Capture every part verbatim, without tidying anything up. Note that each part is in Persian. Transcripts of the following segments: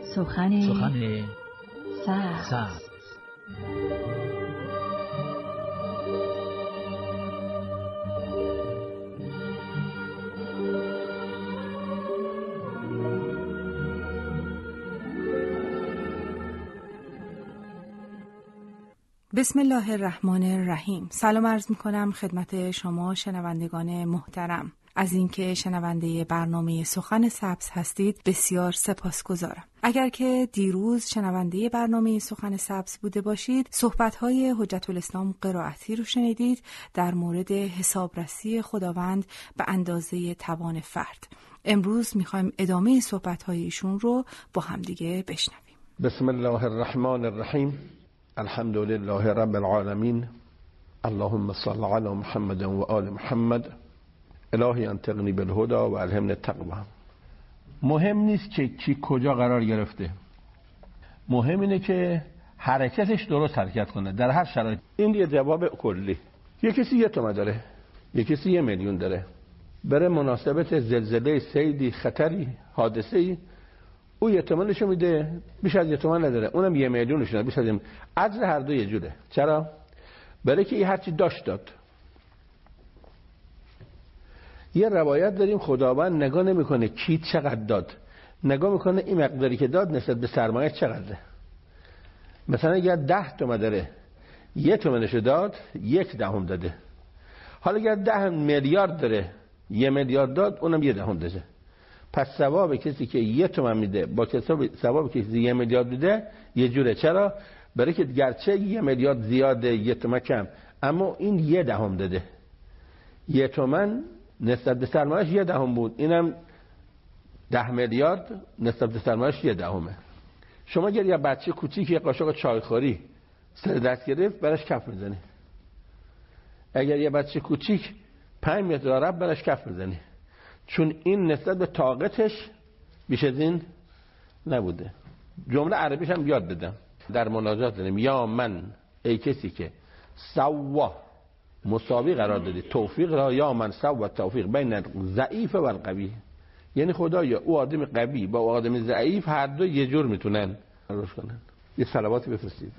سخن سخن سبز. سبز. بسم الله الرحمن الرحیم. سلام عرض می کنم خدمت شما شنوندگان محترم. از اینکه شنونده برنامه سخن سبز هستید بسیار سپاسگزارم. اگر که دیروز شنونده برنامه سخن سبز بوده باشید، صحبت‌های حجت الاسلام قرائتی رو شنیدید در مورد حسابرسی خداوند به اندازه توان فرد. امروز می‌خوایم ادامه صحبت‌های ایشون رو با همدیگه بشنویم. بسم الله الرحمن الرحیم. الحمد لله رب العالمین. اللهم صل علی محمد و آل محمد. الهی انطقنی بالهدى و الهمنی التقوی. مهم نیست که کی کجا قرار گرفته، مهم اینه که حرکتش درست حرکت کنه در هر شرایط. این یه جواب کلی. یه کسی یه تومن داره، یه کسی یه میلیون داره، بره مناسبت زلزله، سیلی، خطری، حادثه‌ای، او یه تومنشو میده، بیش از یه تومن نداره، اونم یه میلیونش نداره، بیش از این. اجر هر دو یه جوره. چرا؟ برای که این هرچی داشت داد. یه روایت داریم خداوند نگاه نمیکنه کی چقدر داد، نگاه میکنه این مقداری که داد نسبت به سرمایه چقدره. مثلا اگر ده تومن داره، یه تومنشو داد، یک دهم داده. حالا اگر ده میلیارد داره، یه میلیارد داد، اونم یه دهم داده. پس ثواب کسی که یه تومن میده با ثواب کسی یه میلیارد میده یه جوره. چرا؟ برای که گرچه یه میلیارد زیاده، یه تومن کم، اما این یه دهم داده. یه تومن نسبت به سرمایه‌اش یه دهم بود، اینم ده میلیارد نسبت به سرمایه‌اش یه دهمه. شما اگر یه بچه کوچیک یه قاشق چایخوری سر دست گرفت، براش کف میزنی. اگر یه بچه کوچیک پنج متر رب براش کف میزنی، چون این نسبت به طاقتش بیش از این نبوده. جمله عربیش هم یاد بدم در مناجات داریم. یا من، ای کسی که سوا مساوی قرار دادی توفیق را، یا من سوا توفیق بین ضعیف و القوی. یعنی خدایا او آدم قوی با او آدم ضعیف هر دو یه جور میتونن روش کنن. یه صلواتی بفرستید.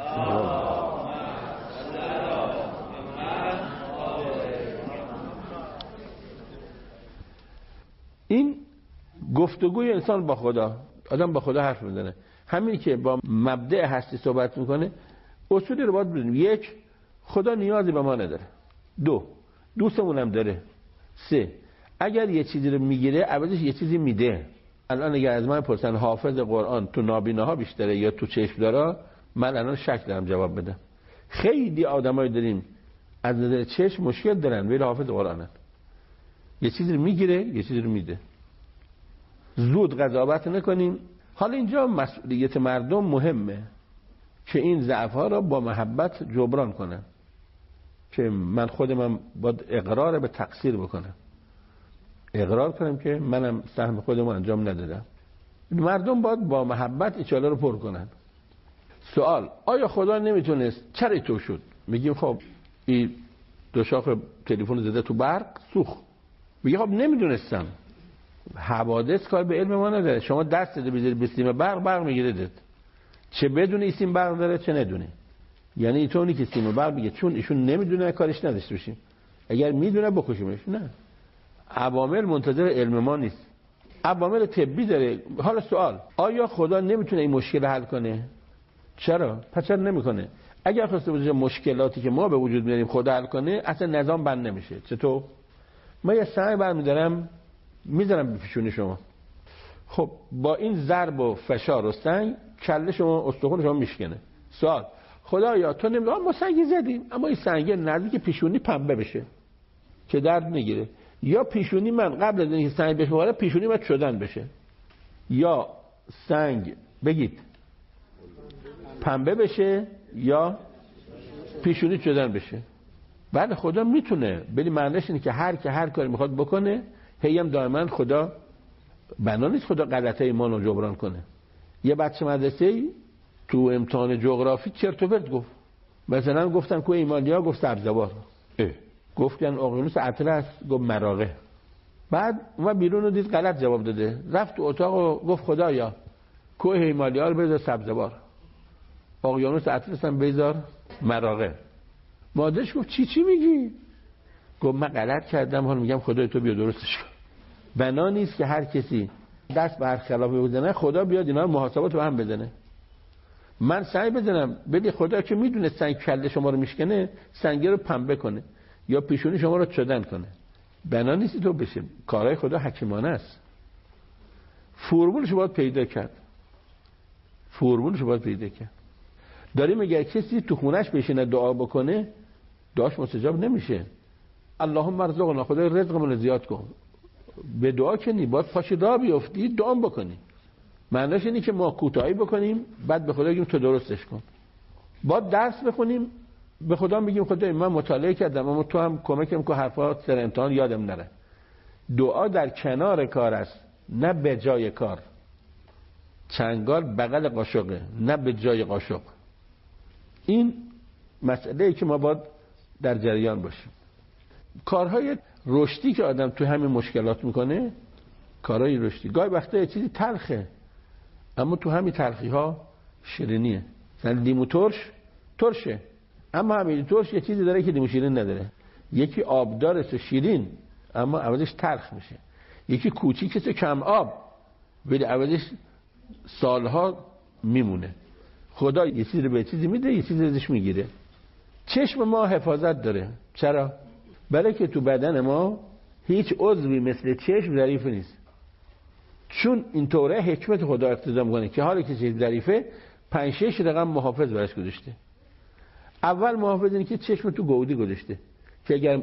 این گفتگوی انسان با خدا، آدم با خدا حرف میزنه. همین که با مبدأ هستی صحبت میکنه، اصولی رو باید بدونیم. یک، خدا نیازی به ما نداره. دو، دوستمون هم داره. سه، اگر یه چیزی رو میگیره عوضش یه چیزی میده. الان اگر از من پرسن حافظ قرآن تو نابیناها بیشتره یا تو چشم داره، من الان شک دارم جواب بدم. خیلی آدمایی داریم از نظر چشم مشکل دارن ولی حافظ قرآنن. یه چیزی رو میگیره، یه چیزی رو میده. زود قضاوت نکنیم. حالا اینجا مسئولیت مردم مهمه که این ضعف‌ها را با محبت جبران کنن. که من خودم باید اقرار به تقصیر بکنم، اقرار کنم که منم سهم خودم انجام ندادم. مردم باید با محبت ایچاله رو پر کنن. سوال: آیا خدا نمیتونست؟ چرا تو شد؟ میگیم خب این دو شاخ تلفن زده تو برق سوخت. میگه خب نمیدونستم. حوادث کار به علم ما نداره. شما دست داده بذاری به سیم برق، برق میگیره داد. چه بدونی سیم برق داره چه ندونی. یعنی اینطوری که سیم برق میگه چون ایشون نمیدونه کارش نداشته باشیم، اگر میدونه بکشیمش. نه، عوامل منتظر علم ما نیست، عوامل طبی داره. حالا سوال: آیا خدا نمیتونه این مشکل حل کنه؟ چرا؟ پس چرا نمیکنه؟ اگر خواسته باشه مشکلاتی که ما به وجود میاریم خدا حل کنه، اصلا نظام بند نمیشه. چطور؟ ما یه سنگ برمیدارم میذارم به پیشونی شما، خب با این ضرب و فشار و سنگ کله شما، استخوان شما میشکنه. سوال: خدایا تو نمیدونم ما سنگی زدیم اما این سنگ نزدیک پیشونی پنبه بشه که درد نگیره، یا پیشونی من قبل از اینکه سنگ بشه وارد پیشونی من شدن بشه، یا سنگ بگید پنبه بشه یا پیشونی شدن بشه. بعد خدا میتونه، ولی معنیش اینه که هر که هر کاری میخواد بکنه. هی هم دائما خدا بنا نیست خدا غلطه ما رو جبران کنه. یه بچه مدرسه‌ای تو امتحان جغرافی چرت و پرت گفت. مثلا گفتن کوه ایمالیا، گفت سبزوار. گفتن اقیانوس اطلس، گفت مراغه. بعد اون بیرون رو دید غلط جواب داده، رفت تو اتاق و گفت خدایا کوه هیمالیا رو بذار سبزوار، اقیانوس اطلس هم بذار مراغه. مادرش گفت چی چی میگی؟ گفت من غلط کردم، حالا میگم خدای تو بیا درستش کن. بنا نیست که هر کسی دست به هر خلافی بزنه خدا بیاد اینا رو محاسبات رو هم بزنه. من سعی بزنم بلی خدا که میدونه سنگ کله شما رو میشکنه سنگ رو پنبه کنه یا پیشونی شما رو چدن کنه. بنا نیستی تو بشه. کارهای خدا حکیمانه است. فرمولش باید پیدا کرد. فرمولش باید پیدا کرد. داریم اگر کسی تو خونش بشینه دعا بکنه دعاش مستجاب نمیشه. اللهم ارزقنا، خدای رزقمون رو زیاد کن. به دعا کنی باید پاشی راه بیفتی دعا بکنی. معناش اینه که ما کوتاهی بکنیم بعد به خدا بگیم تو درستش کن. باید درس بخونیم به خدا میگیم خدای من مطالعه کردم اما تو هم کمکم کن حرفا سر امتحان یادم نره. دعا در کنار کار است نه به جای کار. چنگال بغل قاشقه نه به جای قاشق. این مسئله ای که ما باید در جریان باشیم. کارهای رشدی که آدم تو همین مشکلات میکنه کارهای رشدی گاهی وقتا یه چیزی تلخه اما تو همین تلخی ها شیرینیه. مثلا لیمو ترش ترشه اما همین ترش یه چیزی داره که لیمو شیرین نداره. یکی آبدارست و شیرین اما عوضش تلخ میشه. یکی کوچیکه کم آب ولی عوضش سالها میمونه. خدا یه چیزی رو به چیزی میده یه چیزی ازش میگیره. چشم ما حفاظت داره. چرا؟ برای که تو بدن ما هیچ عضوی مثل چشم ظریف نیست. چون اینطوره حکمت خدا اقتضا میکنه که حالا که چیز ظریفه پنج شش رقم محافظ برش گذاشته. اول محافظ اینه که چشم تو گودی گذاشته که اگر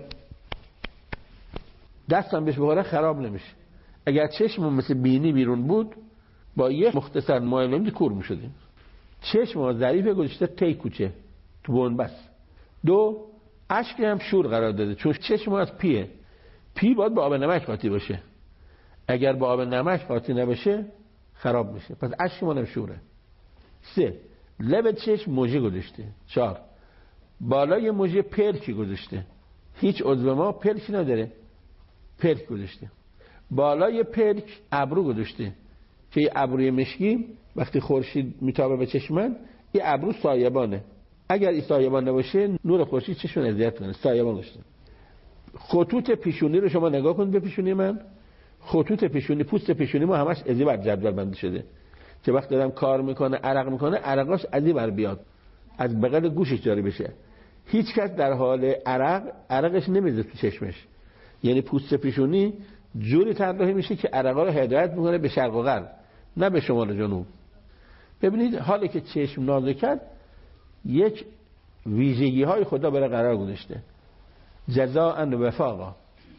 دستم بهش بخوره خراب نمیشه. اگر چشم مثل بینی بیرون بود با یه مختصر معلومی کور میشدیم. چشم ما ظریفه گذاشته تی کوچه تو بنبست. دو اشک هم شور قرار داده چون چشم ما از پیه. پی باید با آب نمک قاطی باشه. اگر با آب نمک قاطی نباشه خراب میشه. پس اشک ما هم شوره. سه لب چشم موجه گذاشته. چهار بالای موجه پرکی گذاشته. هیچ عضو ما پرکی نداره. پرک گذاشته. بالای پرک ابرو گذاشته که این ابروی مشکی وقتی خورشید میتابه به چشم من این ابرو سایبانه. اگر این سایبان نباشه نور خورشید چشم اذیت کنه. سایبان گذاشته. خطوط پیشونی رو شما نگاه کنید به پیشونی من. خطوط پیشونی پوست پیشونی ما همش ازی بر جدول بندی شده که وقتی آدم کار میکنه عرق میکنه عرقاش ازی بر بیاد از بغل گوشش جاری بشه. هیچ کس در حال عرق عرقش نمیزه تو چشمش. یعنی پوست پیشونی جوری طراحی میشه که عرقا رو هدایت میکنه به شرق و غرب نه به شمال و جنوب. ببینید حالی که چشم نازکت یک ویژگی های خدا برای قرار گذاشته. جزاء وفاقا.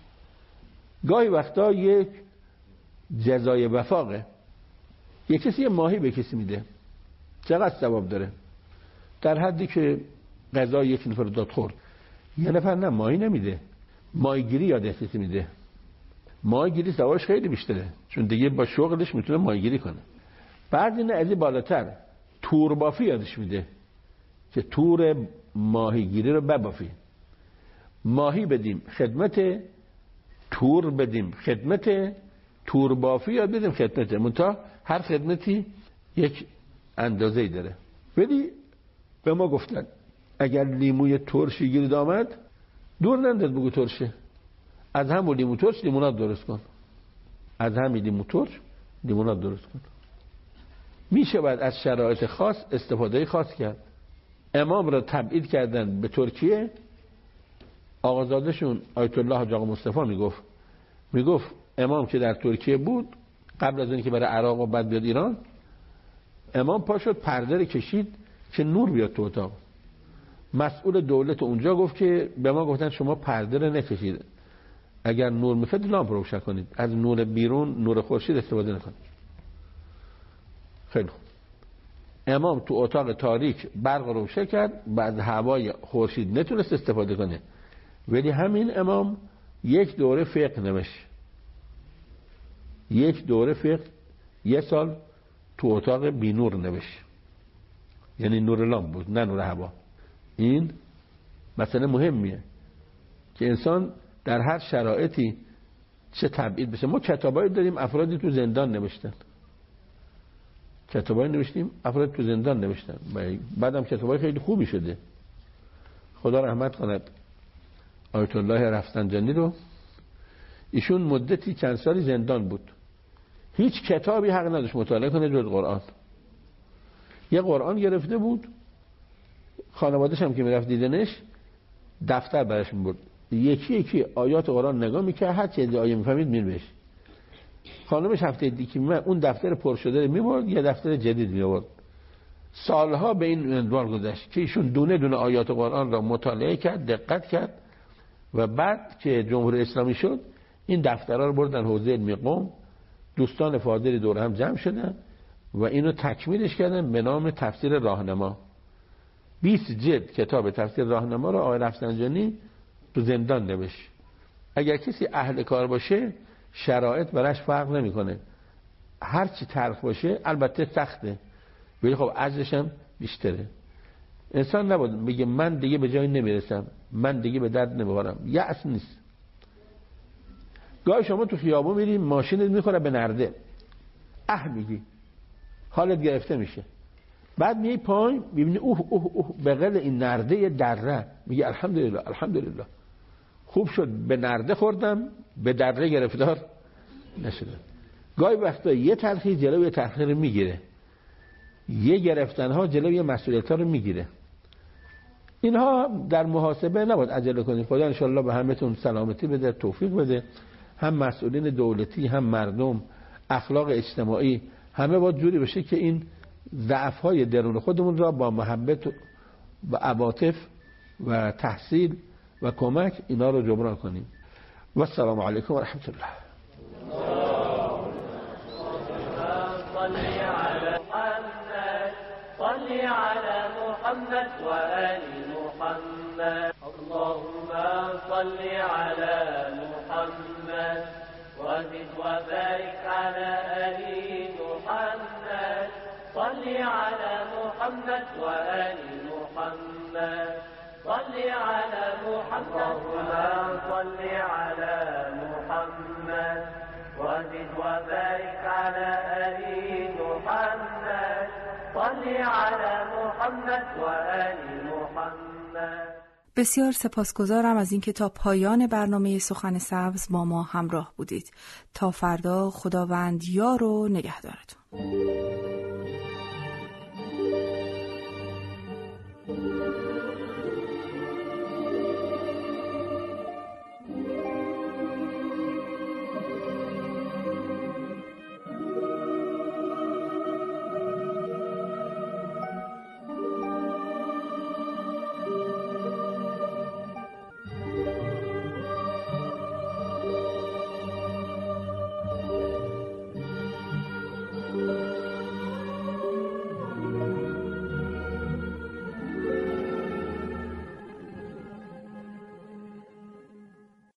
گاهی وقتا یک جزای وفاقه. یک کسی یه ماهی به کسی میده چقدر ثواب داره؟ در حدی که غذا یک نفر داد خورد. یه نفر نه ماهی نمیده. ماهیگیری یاد کسی میده. ماهیگیری ثوابش خیلی بیشتره چون دیگه با شغلش میتونه ماهیگیری کنه. بعد اینه از این بالاتر تور بافی یادش میده که تور ماهیگیری رو ببافی. ماهی بدیم خدمت، تور بدیم خدمت، تور بافی یاد بدیم خدمت. منتها هر خدمتی یک اندازه‌ای داره. ولی به ما گفتن اگر لیموی ترشی گیرد آمد دور ننداز بگو ترشه. از همون لیمو ترش لیموناد درست کن. از همین لیمو ترش لیموناد درست کن. میشه باید از شرایط خاص استفاده خاص کرد. امام را تبعید کردن به ترکیه. آقازادشون آیت الله حاج آقا مصطفی میگفت میگفت امام که در ترکیه بود قبل از اینکه برای عراق و بعد بیاد ایران امام پا شد پرده رو کشید که نور بیاد تو اتاق. مسئول دولت اونجا گفت که به ما گفتن شما پرده رو نکشید، اگر نور میخواد لامپ روشن کنید، از نور بیرون نور خورشید استفاده نکنید. خیلی خوب. امام تو اتاق تاریک برق روشن کرد، بعد هوای خورشید نتونست استفاده کنه. ولی همین امام یک دوره فقه نوشت. یک دوره فقه یه سال تو اتاق بی نور نوشت. یعنی نور لامپ بود نه نور هوا. این مسئله مهمیه که انسان در هر شرایطی چه تبعید بشه. ما کتابایی داریم افرادی تو زندان نوشتن، کتابای نوشتیم، افراد تو زندان نوشتن، بعدم کتابای خیلی خوبی شده. خدا رحمت کند آیت الله رفسنجانی رو. ایشون مدتی چند سالی زندان بود، هیچ کتابی حق نداشت مطالعه کنه جز قرآن. یه قرآن گرفته بود، خانواده‌اش هم که میرفت دیدنش دفتر برش می‌برد، یکی یکی آیات قرآن نگاه می‌کرد، هر چه آیه می‌فهمید می‌نوشت. خانمش هفته دیگه من اون دفتر پر شده رو می‌برد، یه دفتر جدید می‌آورد. سالها به این عنوان گذشت که ایشون دونه دونه آیات قرآن را مطالعه کرد، دقت کرد و بعد که جمهوری اسلامی شد این دفترها رو بردن حوزه علمی قم، دوستان فاضلی دور هم جمع شدن و اینو تکمیلش کردن به نام تفسیر راهنما. بیست جلد کتاب تفسیر راهنما رو آقای رفسنجانی تو زندان نوشت. اگر کسی اهل کار باشه شرایط براش فرق نمیکنه، هر چی تلخ باشه البته سخته ولی خب اجرش هم بیشتره. انسان نباید بگه من دیگه به جایی نمیرسم، من دیگه به درد نمیخورم. یأس نیست. گاهی شما تو خیابون میری ماشینت میخوره به نرده، اه میگی، حالت گرفته میشه. بعد میای پایین میبینی اوه اوه اوه بغل این نرده دره، میگی الحمدلله الحمدلله خوب شد به نرده خوردم، به دره گرفتار نشدم. گاهی وقتا یه تلخی جلوی تلخی رو میگیره، یه گرفتنها جلوی مسئولیت‌ها رو میگیره. اینها در محاسبه نباید عجله کنید. خدا انشالله به همتون سلامتی بده، توفیق بده. هم مسئولین دولتی، هم مردم، اخلاق اجتماعی، همه باید جوری بشه که این ضعف‌های درون خودمون را با محبت و عواطف و تحصیل و کمک اینا رو جبران کنیم. و السلام علیکم و رحمت الله. صل على محمد وآل محمد. اللهم صل على محمد وزد وبارك على آل محمد. صل على محمد وآل محمد. صل على محمد اللهم صل على محمد وزد وبارك على آل محمد. صل على محمد وآل محمد. بسیار سپاسگزارم از اینکه تا پایان برنامه سخن سبز با ما همراه بودید. تا فردا خداوند یار و نگهدارتون.